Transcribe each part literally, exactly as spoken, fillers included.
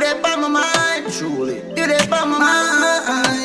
there on my mind. Truly. You there on my mind.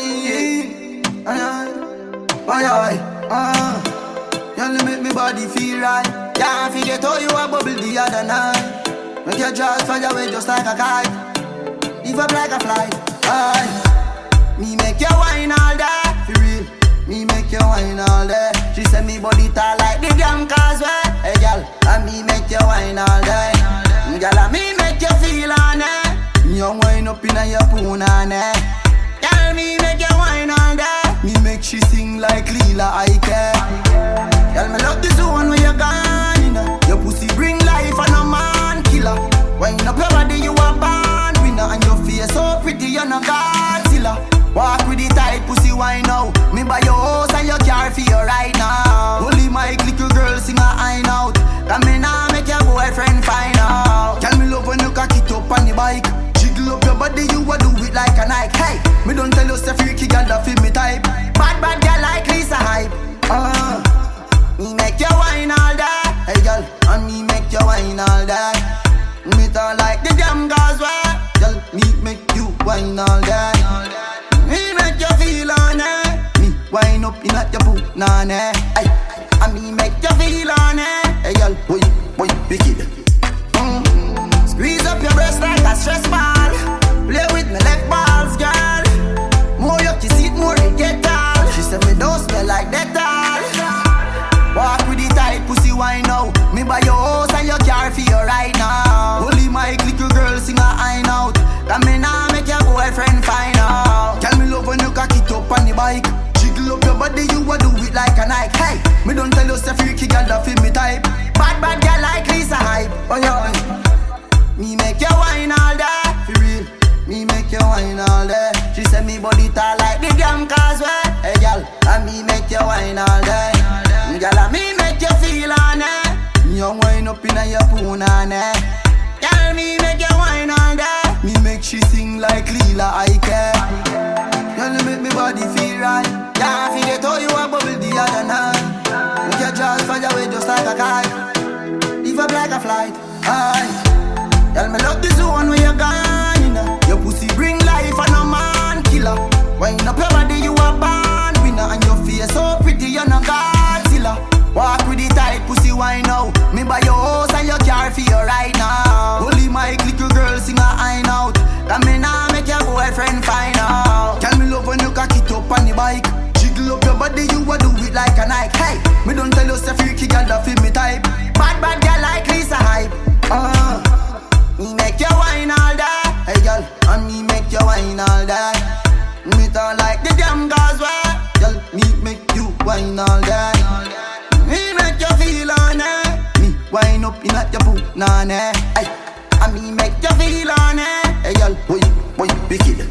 Why I? Ah, you make me body feel right. Can't forget how you a bubble the other night. Make your jaws fly away just like a kite. Leave up like a flight. Aye. Me make you wine all day. For real. Me make you wine all day. She said me body tall like the damn causeway. Hey girl, and me make you wine all day. Girl, and me make you feel on it. Me a wine up inna your punani. Girl, me make you wine all day. Me make she sing like Lila Ike. Girl, me love the zone where you gone, you know. Your pussy bring life and a man killer. Wine up your body, you a born winner. And your face so pretty, you're no Godzilla. Walk with the tight pussy wine now. Me buy your house and your car for you right now. Holy my little girl sing a high out. That me now make your boyfriend find out. Tell me love when you cock it up on the bike. Jiggle up your body, you a do it like a Nike. Hey, me don't tell you say freaky girl that feel me type. Bad bad girl like Lisa Hype. Uh, me make you wine all day. Hey girl, and me make you wine all day. Me talk like the damn causeway. Girl, me make you wine all day. Me make you feel on it. Me wine up in at your boot, nah, nah. Ay, and me make you feel on it. Hey girl, boy, boy, wicked. Mm. Squeeze up your breast like a stress ball. Play with me leg balls, girl. More you kiss it, more you get tall. She said me don't smell like that all. Walk with the tight pussy wine now. Me buy your house and your car for you right now. Holy my little girl sing a high out. That me now make your boyfriend find out. Tell me love when you cock it up on the bike. Jiggle up your body, you a do it like a Nike. Hey, me don't tell you say freaky girl that feel me type. Bad bad girl like Lisa Hype. Oh yeah. Me make you wine all day. For real. Me make you wine all day. She said me body tall like the damn causeway. Hey girl, and me make you wine all day. Girl, and me make you feel on it. Me a wine up inna your punani. Girl, me make you wine all day. Me make she sing like Lila Ike. Girl, you make me body feel right. Can't forget how you a bubble the other night. Make your jaws fly away just like a kite. Leave up like a flight. Aye. Girl, me love the zone where you gone, you know. Your pussy bring life and a man killer. Wine up your body, you a born winner. And your face so pretty, you're no Godzilla. Walk with the tight pussy wine now. Me buy your house and your car for you right now. Holy my little girl sing a high out. That me now make your boyfriend find out. Tell me love when you cock it up on the bike. Jiggle up your body, you a do it like a Nike. Hey, me don't tell you say freaky girl that feel me type. Bad bad girl like Lisa Hype. Uh, me make you wine all day. Hey girl, and me make you wine all day. Me talk like the damn causeway. Girl, me make you wine all day. Me make you feel on it. Me wine up in at your boot, nah, nah. Ay, and me make you feel on it. Hey girl, boy, boy, wicked.